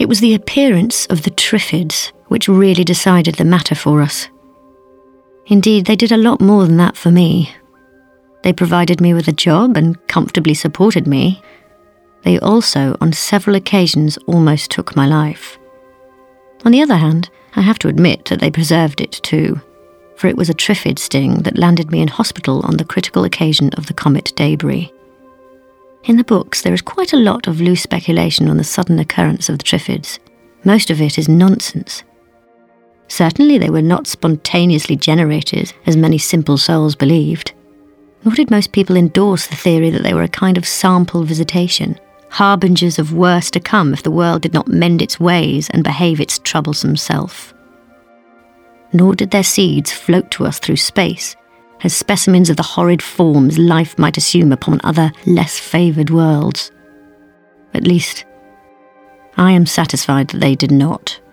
It was the appearance of the Triffids which really decided the matter for us. Indeed, they did a lot more than that for me. They provided me with a job and comfortably supported me. They also, on several occasions, almost took my life. On the other hand, I have to admit that they preserved it too, for it was a Triffid sting that landed me in hospital on the critical occasion of the comet debris. In the books, there is quite a lot of loose speculation on the sudden occurrence of the Triffids. Most of it is nonsense. Certainly they were not spontaneously generated, as many simple souls believed. Nor did most people endorse the theory that they were a kind of sample visitation, harbingers of worse to come if the world did not mend its ways and behave its troublesome self. Nor did their seeds float to us through space, as specimens of the horrid forms life might assume upon other, less favoured worlds. At least, I am satisfied that they did not.